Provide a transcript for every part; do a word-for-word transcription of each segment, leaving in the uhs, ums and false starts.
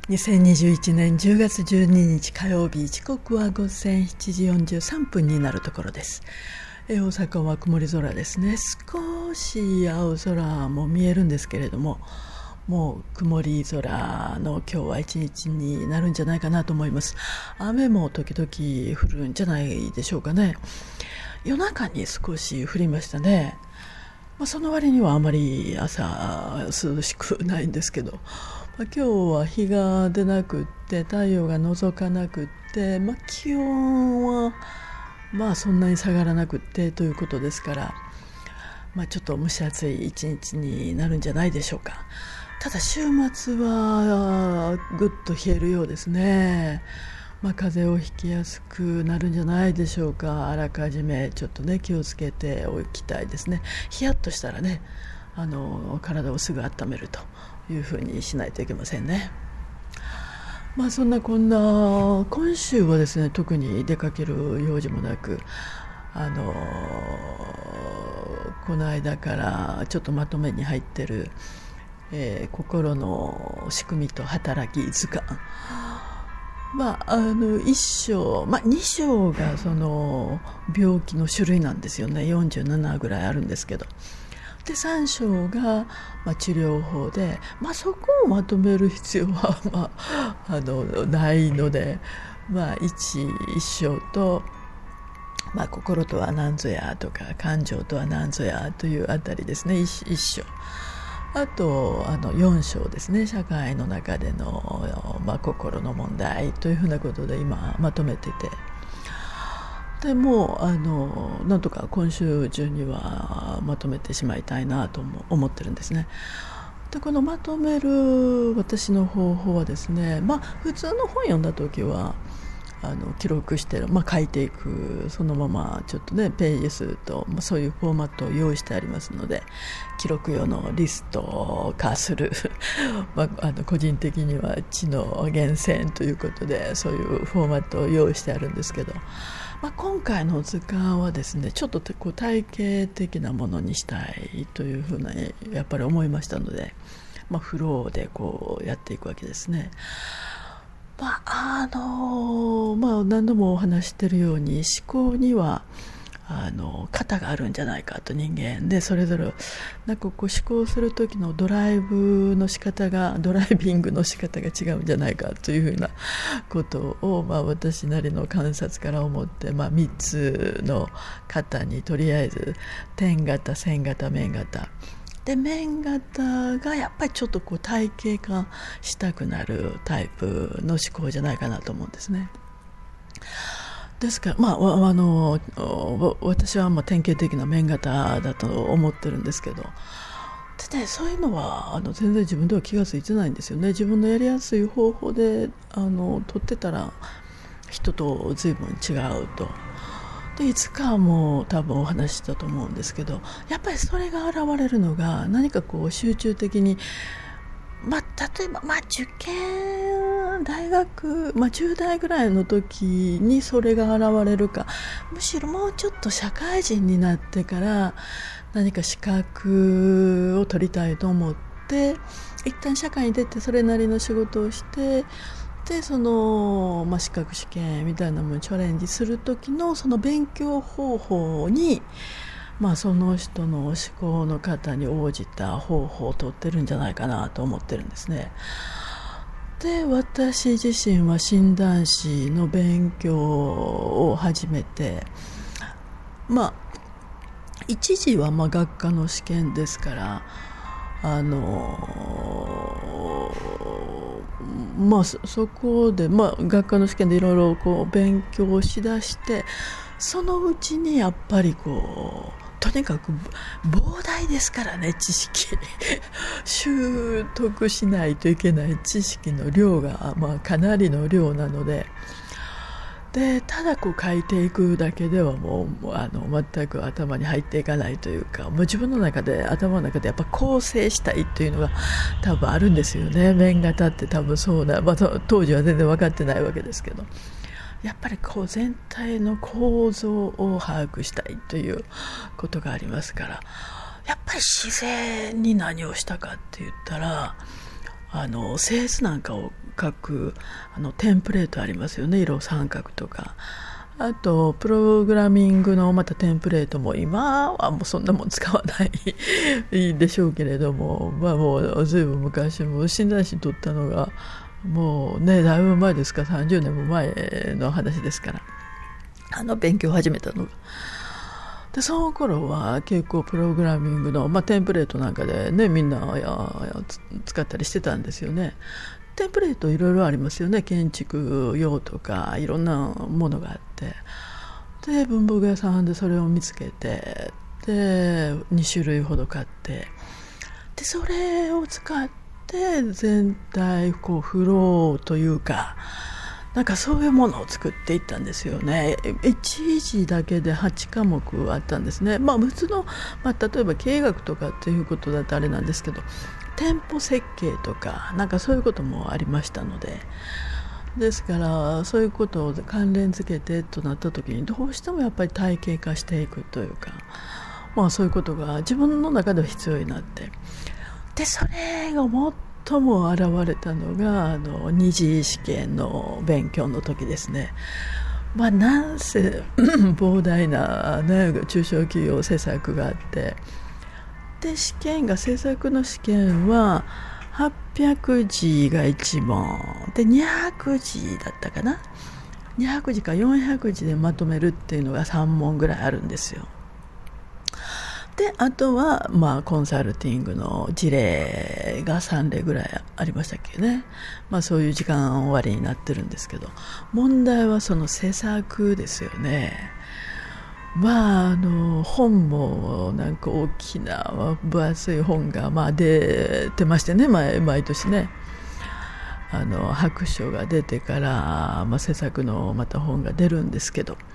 にせんにじゅういちねんじゅうがつじゅうににち火曜日、時刻は午前しちじよんじゅうさんぷんになるところです。え大阪は曇り空ですね。少し青空も見えるんですけれども、もう曇り空の今日は一日になるんじゃないかなと思います。雨も時々降るんじゃないでしょうかね。夜中に少し降りましたね。まあ、その割にはあまり朝涼しくないんですけど、まあ、今日は日が出なくって太陽が覗かなくって、まあ、気温はまあそんなに下がらなくってということですから、まあ、ちょっと蒸し暑い一日になるんじゃないでしょうか。ただ週末はぐっと冷えるようですね。まあ、風邪をひきやすくなるんじゃないでしょうか。あらかじめちょっとね気をつけておきたいですね。ヒヤッとしたらね、あの体をすぐ温めるというふうにしないといけませんね。まあそんなこんな今週はですね、特に出かける用事もなく、あのこの間からちょっとまとめに入ってる、えー、心の仕組みと働き図鑑、まあ、あのいっ章、まあ、に章がその病気の種類なんですよね。よんじゅうななぐらいあるんですけど、でさん章が、まあ、治療法で、まあ、そこをまとめる必要は、まあ、あのないので、まあ、いち, いっ章と、まあ、心とは何ぞやとか感情とは何ぞやというあたりですね。 いち, 章、あとあのよん章ですね。社会の中での、まあ、心の問題というふうなことで今まとめてて、でもうあのなんとか今週中にはまとめてしまいたいなとも思ってるんですね。でこのまとめる私の方法はですね、まあ、普通の本読んだ時はあの記録してる、まあ、書いていく、そのままちょっとねページ数と、まあ、そういうフォーマットを用意してありますので、記録用のリスト化する、まあ、あの個人的には知の源泉ということでそういうフォーマットを用意してあるんですけど、まあ、今回の図鑑はですね、ちょっとこう体系的なものにしたいというふうなやっぱり思いましたので、まあ、フローでこうやっていくわけですね。まああのまあ、何度もお話しているように、思考にはあの型があるんじゃないかと。人間でそれぞれなんかこう思考する時のドライブの仕方がドライビングの仕方が違うんじゃないかというふうなことを、まあ、私なりの観察から思って、まあ、みっつの型にとりあえず点型、線型、面型で、面型がやっぱりちょっとこう体系化したくなるタイプの思考じゃないかなと思うんですね。ですから、まあ、あの私はまあ典型的な面型だと思ってるんですけど、で、ね、そういうのはあの全然自分では気がついてないんですよね。自分のやりやすい方法であの取ってたら人と随分違うと。でいつかもう多分お話ししたと思うんですけど、やっぱりそれが現れるのが何かこう集中的に、まあ、例えば、まあ、受験大学、まあ、じゅう代ぐらいの時にそれが現れるか、むしろもうちょっと社会人になってから何か資格を取りたいと思って一旦社会に出てそれなりの仕事をして、でその、まあ、資格試験みたいなものにチャレンジする時のその勉強方法に、まあ、その人の思考の方に応じた方法を取ってるんじゃないかなと思ってるんですね。で私自身は診断士の勉強を始めて、まあ一時はまあ学科の試験ですから、あのまあ、そ, そこで、まあ、学科の試験でいろいろこう勉強しだして、そのうちにやっぱりこうとにかく膨大ですからね、知識習得しないといけない知識の量が、まあ、かなりの量なので、でただこう書いていくだけではも う, もうあの全く頭に入っていかないというか、もう自分の中で頭の中でやっぱ構成したいというのが多分あるんですよね。面型って多分そうな、まあ、当時は全然分かってないわけですけど、やっぱりこう全体の構造を把握したいということがありますから、やっぱり自然に何をしたかって言ったら、 あの製図なんかを書くあのテンプレートありますよね、色三角とか。あとプログラミングのまたテンプレートも今はもうそんなもん使わないでしょうけれども、まあ、もうずいぶん昔、もう診断士取ったのがもうねだいぶ前ですから、さんじゅうねんも前の話ですから、あの勉強を始めたのが。でその頃は結構プログラミングの、まあ、テンプレートなんかでねみんなや使ったりしてたんですよね。テンプレートいろいろありますよね、建築用とかいろんなものがあって、で文房具屋さんでそれを見つけて、でに種類ほど買って、でそれを使って全体こうフローというか、なんかそういうものを作っていったんですよね。いち次だけではち科目あったんですね。まあ普通の、まあ、例えば経営学とかっていうことだとあれなんですけど、店舗設計とかなんかそういうこともありましたので、ですからそういうことを関連づけてとなった時に、どうしてもやっぱり体系化していくというか、まあそういうことが自分の中では必要になって、でそれが最も現れたのがあの二次試験の勉強の時ですね。まあなんせ膨大な、ね、中小企業施策があって、で試験が制作の試験ははっぴゃくじがいち問でにひゃくじだったかな、にひゃくじかよんひゃくじでまとめるっていうのがさん問ぐらいあるんですよ。であとは、まあ、コンサルティングの事例がさん例ぐらいありましたっけね、まあ、そういう時間終わりになってるんですけど、問題はその施策ですよね。まあ、あの本もなんか大きな分厚い本がまあ出てましてね、毎, 毎年ね、あの白書が出てから、まあ、施策のまた本が出るんですけど、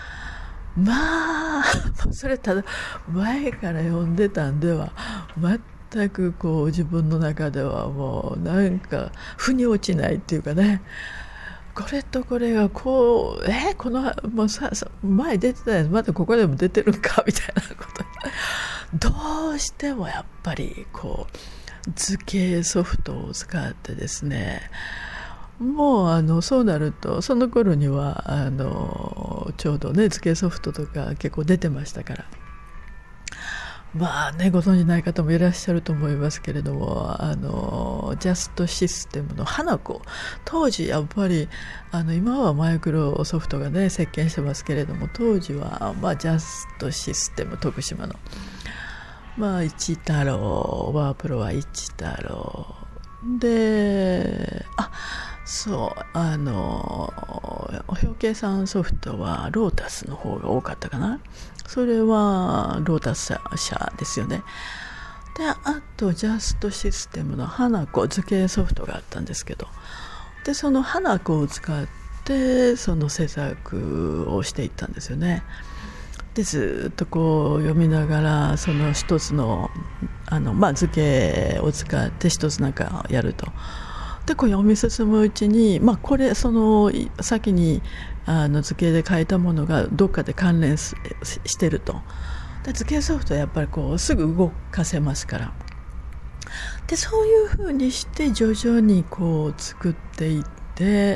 まあそれただ前から読んでたんでは全くこう自分の中ではもうなんか腑に落ちないっていうかね、これとこれがこうえこのもうさ前出てたやつまたここでも出てるかみたいなことどうしてもやっぱりこう図形ソフトを使ってですね、もうあのそうなるとその頃にはあのちょうどね図形ソフトとか結構出てましたから、まあねご存じない方もいらっしゃると思いますけれども、あのジャストシステムの花子、当時やっぱりあの今はマイクロソフトがね席巻してますけれども、当時は、まあ、ジャストシステム徳島の、まあ、一太郎ワープロは一太郎で、あそうあの表計算ソフトはロータスの方が多かったかな、それはロータス社ですよね。であとジャストシステムの花子図形ソフトがあったんですけど、でその花子を使ってその施策をしていったんですよね。でずっとこう読みながらその一つの、あの、まあ、図形を使って一つなんかやると、でこう読み進むうちに、まあ、これその先にあの図形で書いたものがどっかで関連 し, してると、で図形ソフトはやっぱりこうすぐ動かせますから、でそういうふうにして徐々にこう作っていって、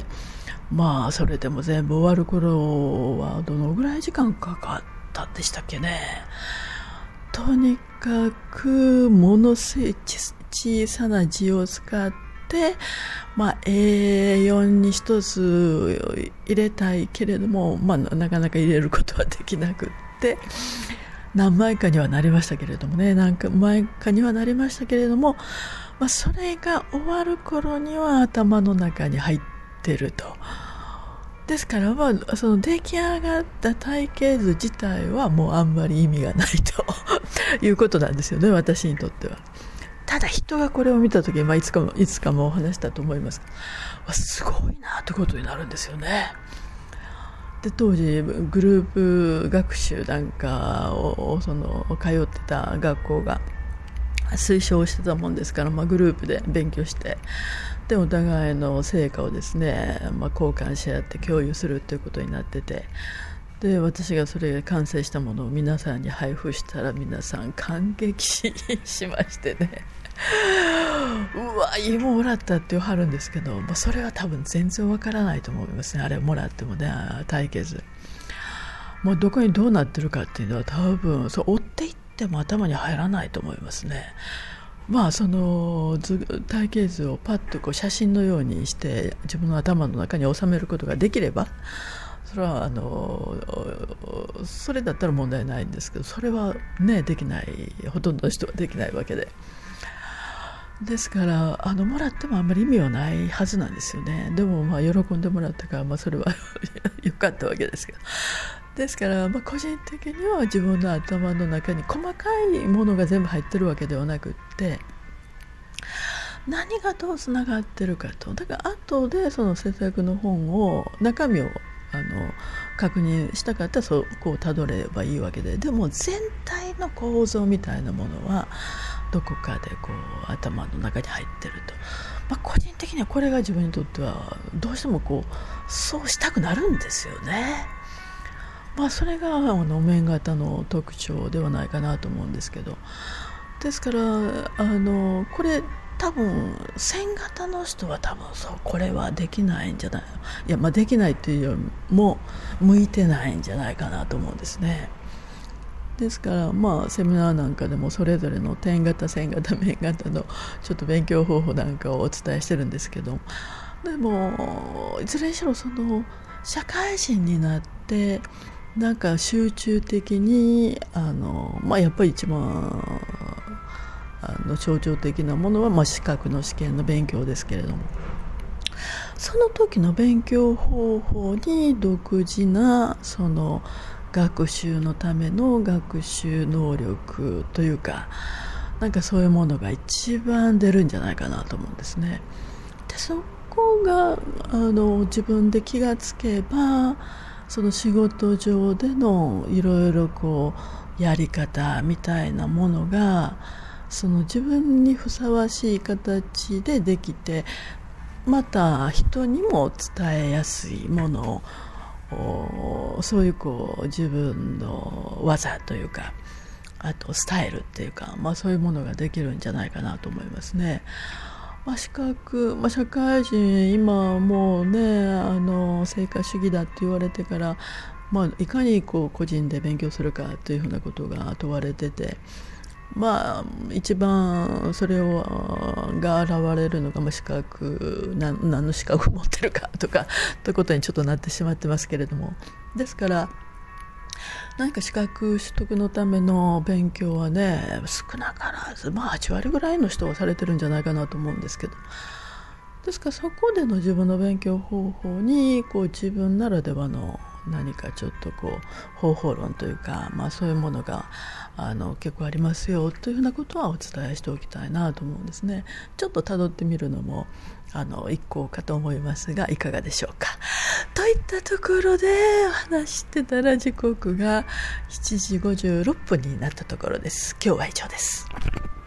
まあそれでも全部終わる頃はどのぐらい時間かかったんでしたっけね。とにかくものすごい小さな字を使ってまあ、エーよん に一つ入れたいけれども、まあ、なかなか入れることはできなくって何枚かにはなりましたけれどもね何枚かにはなりましたけれども、まあ、それが終わる頃には頭の中に入ってると。ですから、まあ、その出来上がった体系図自体はもうあんまり意味がないということなんですよね、私にとっては。ただ人がこれを見たとき、まあ、いつかもいつかもお話したと思いますが、すごいなということになるんですよね。で当時グループ学習なんかをその通ってた学校が推奨してたもんですから、まあ、グループで勉強してでお互いの成果をですね、まあ、交換し合って共有するということになってて、で私がそれが完成したものを皆さんに配布したら皆さん感激しましてねうわ芋もらったって言わはるんですけど、まあ、それは多分全然わからないと思いますね。あれもらってもね、対決もうどこにどうなってるかっていうのは多分そう追っていっても頭に入らないと思いますね。まあその体系図をパッとこう写真のようにして自分の頭の中に収めることができれば、それはあのそれだったら問題ないんですけど、それはねできない、ほとんどの人はできないわけで、ですからあのもらってもあんまり意味はないはずなんですよね。でもまあ喜んでもらったから、まあ、それは良かったわけですけど、ですから、まあ、個人的には自分の頭の中に細かいものが全部入ってるわけではなくって、何がどうつながってるかと、だから後でその節約の本を中身をあの確認したかったらそこをたどればいいわけで、でも全体の構造みたいなものはどこかでこう頭の中に入ってると、まあ、個人的にはこれが自分にとってはどうしてもこうそうしたくなるんですよね。まあ、それがあの面型の特徴ではないかなと思うんですけど、ですからあのこれ多分線型の人は多分そうこれはできないんじゃない、いや、まあ、できないというよりも向いてないんじゃないかなと思うんですね。ですからまあセミナーなんかでもそれぞれの点型線型面型のちょっと勉強方法なんかをお伝えしてるんですけど、でもいずれにしろその社会人になってなんか集中的にあの、まあ、やっぱり一番あの象徴的なものは、まあ、資格の試験の勉強ですけれども、その時の勉強方法に独自なその学習のための学習能力というか、なんかそういうものが一番出るんじゃないかなと思うんですね。でそこがあの自分で気がつけば、その仕事上でのいろいろこうやり方みたいなものがその自分にふさわしい形でできて、また人にも伝えやすいものを、そういうこう自分の技というか、あとスタイルっていうか、まあ、そういうものができるんじゃないかなと思いますね。まあ、資格、まあ、社会人今もうねあの成果主義だって言われてから、まあ、いかにこう個人で勉強するかというふうなことが問われてて、まあ、一番それをが現れるのが、まあ、資格何、何の資格を持ってるかとかということにちょっとなってしまってますけれども、ですから何か資格取得のための勉強はね少なからず、まあ、はち割ぐらいの人はされてるんじゃないかなと思うんですけど、ですからそこでの自分の勉強方法にこう自分ならではの何かちょっとこう方法論というか、まあ、そういうものがあの結構ありますよというふうなことはお伝えしておきたいなと思うんですね。ちょっと辿ってみるのもあの一個かと思いますが、いかがでしょうか。といったところでお話してたら時刻がしちじごじゅうろっぷんになったところです。今日は以上です。